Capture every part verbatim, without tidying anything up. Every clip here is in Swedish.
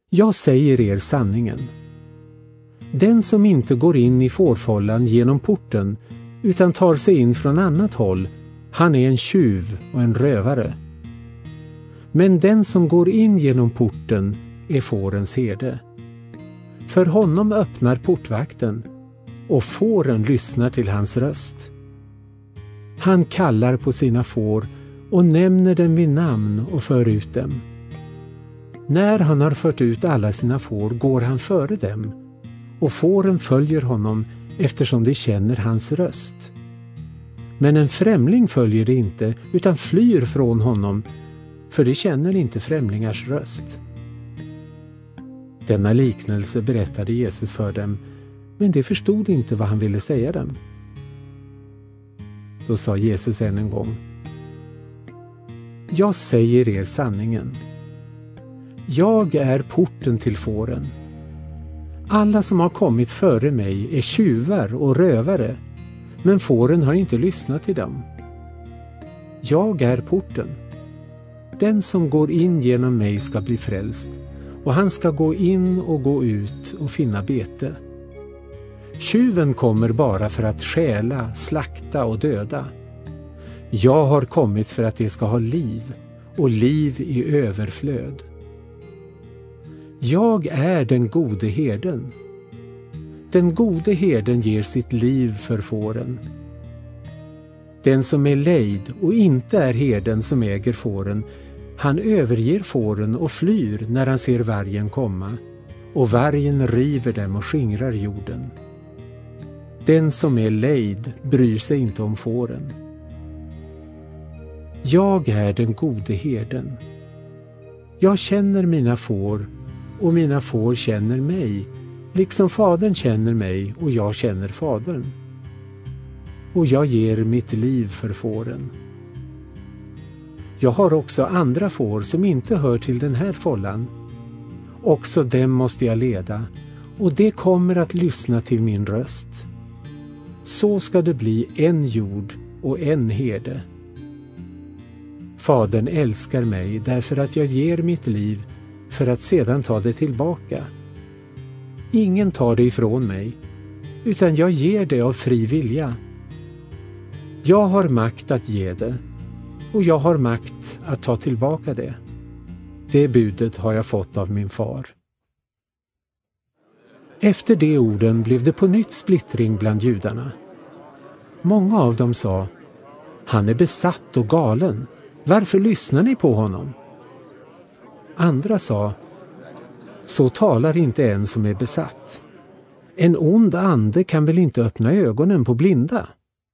Jag säger er sanningen. Den som inte går in i fårfållan genom porten utan tar sig in från annat håll, han är en tjuv och en rövare. Men den som går in genom porten är fårens herde. För honom öppnar portvakten, och fåren lyssnar till hans röst. Han kallar på sina får och nämner dem vid namn och för ut dem. När han har fört ut alla sina får går han före dem, och fåren följer honom eftersom de känner hans röst. Men en främling följer det inte, utan flyr från honom, för de känner inte främlingars röst. Denna liknelse berättade Jesus för dem, men de förstod inte vad han ville säga dem. Då sa Jesus än en gång: Jag säger er sanningen. Jag är porten till fåren. Alla som har kommit före mig är tjuvar och rövare, men fåren har inte lyssnat till dem. Jag är porten. Den som går in genom mig ska bli frälst, och han ska gå in och gå ut och finna bete. Tjuven kommer bara för att stjäla, slakta och döda. Jag har kommit för att de ska ha liv, och liv i överflöd. Jag är den gode herden. Den gode herden ger sitt liv för fåren. Den som är lejd och inte är herden som äger fåren, han överger fåren och flyr när han ser vargen komma, och vargen river dem och skingrar jorden. Den som är lejd bryr sig inte om fåren. Jag är den gode herden. Jag känner mina får, och mina får känner mig, liksom fadern känner mig och jag känner fadern. Och jag ger mitt liv för fåren. Jag har också andra får som inte hör till den här fållan. Också dem måste jag leda, och det kommer att lyssna till min röst. Så ska det bli en jord och en herde. Fadern älskar mig därför att jag ger mitt liv för att sedan ta det tillbaka. Ingen tar det ifrån mig, utan jag ger det av fri vilja. Jag har makt att ge det, och jag har makt att ta tillbaka det. Det budet har jag fått av min far. Efter de orden blev det på nytt splittring bland judarna. Många av dem sa: Han är besatt och galen. Varför lyssnar ni på honom? Andra sa: Så talar inte en som är besatt. En ond ande kan väl inte öppna ögonen på blinda?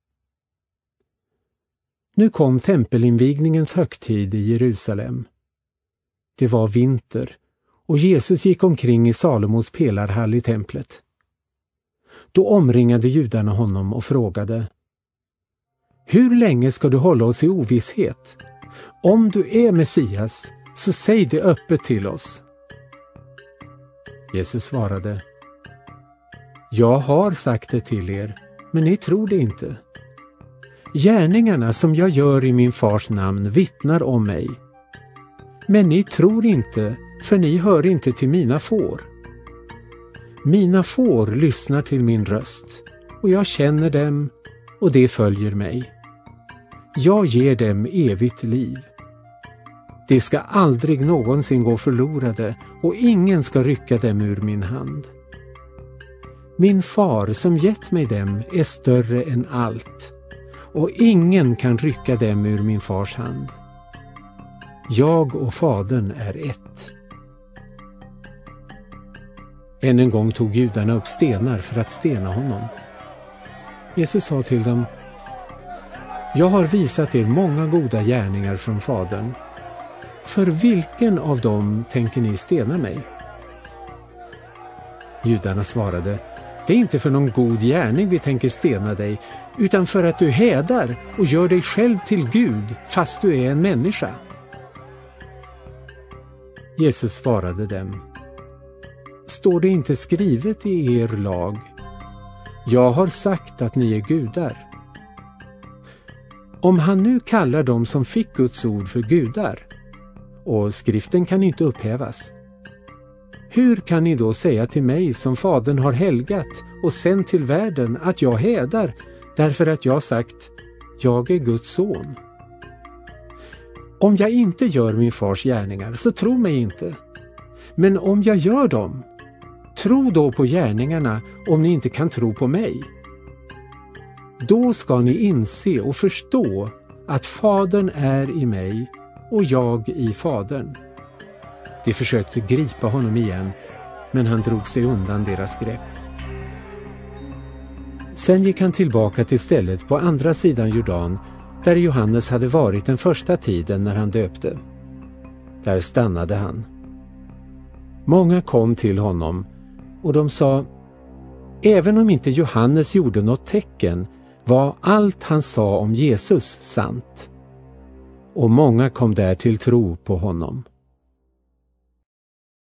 Nu kom tempelinvigningens högtid i Jerusalem. Det var vinter, och Jesus gick omkring i Salomos pelarhall i templet. Då omringade judarna honom och frågade: Hur länge ska du hålla oss i ovisshet? Om du är Messias, så säg det öppet till oss. Jesus svarade: Jag har sagt det till er, men ni tror det inte. Gärningarna som jag gör i min fars namn vittnar om mig. Men ni tror inte, för ni hör inte till mina får. Mina får lyssnar till min röst, och jag känner dem, och de följer mig. Jag ger dem evigt liv. De ska aldrig någonsin gå förlorade, och ingen ska rycka dem ur min hand. Min far som gett mig dem är större än allt, och ingen kan rycka dem ur min fars hand. Jag och fadern är ett. Än en gång tog judarna upp stenar för att stena honom. Jesus sa till dem: Jag har visat er många goda gärningar från fadern. För vilken av dem tänker ni stena mig? Judarna svarade: Det är inte för någon god gärning vi tänker stena dig, utan för att du hädar och gör dig själv till Gud fast du är en människa. Jesus svarade dem: Står det inte skrivet i er lag: Jag har sagt att ni är gudar? Om han nu kallar dem som fick Guds ord för gudar, och skriften kan inte upphävas, hur kan ni då säga till mig som Fadern har helgat och sänt till världen att jag hädar därför att jag sagt, jag är Guds son? Om jag inte gör min fars gärningar så tro mig inte. Men om jag gör dem, tro då på gärningarna om ni inte kan tro på mig. Då ska ni inse och förstå att Fadern är i mig och jag i Fadern. De försökte gripa honom igen, men han drog sig undan deras grepp. Sen gick han tillbaka till stället på andra sidan Jordan, där Johannes hade varit den första tiden när han döpte. Där stannade han. Många kom till honom och de sa, även om inte Johannes gjorde något tecken var allt han sa om Jesus sant. Och många kom där till tro på honom.